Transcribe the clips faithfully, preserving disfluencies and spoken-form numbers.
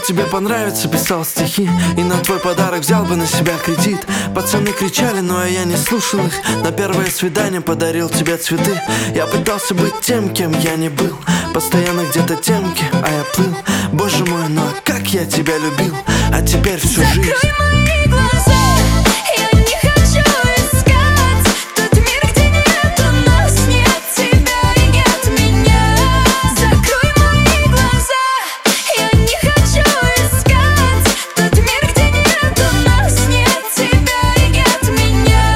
тебе понравится, писал стихи, и на твой подарок взял бы на себя кредит. Пацаны кричали, но я не слушал их. На первое свидание подарил тебе цветы. Я пытался быть тем, кем я не был. Постоянно где-то темки, а я плыл. Боже мой, ну а как я тебя любил. А теперь всю жизнь. Закрой мои глаза, я не хочу искать тот мир, где нету нас, нет тебя и нет меня. Закрой мои глаза, я не хочу искать тот мир, где нету нас, нет тебя и нет меня.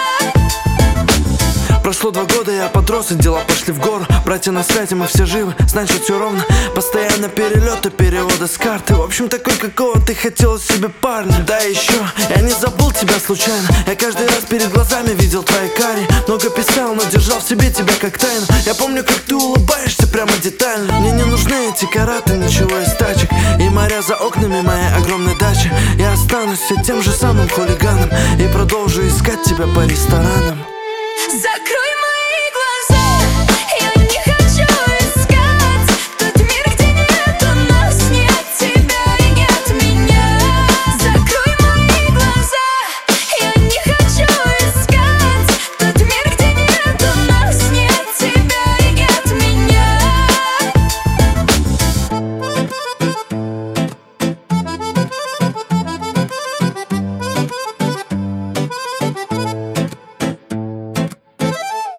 Прошло два года, я подрос, и дела пошли в гору. Братья на связи, мы все живы, значит все ровно. Постоянно перелеты, переводы с карты. В общем, такой, какого ты хотела себе парня. Да еще, я не забыл тебя случайно. Я каждый раз перед глазами видел твои кари. Много писал, но держал в себе тебя как тайну. Я помню, как ты улыбаешься прямо детально. Мне не нужны эти караты, ничего из тачек. И моря за окнами моей огромной дачи. Я останусь все тем же самым хулиганом и продолжу искать тебя по ресторанам. Закрой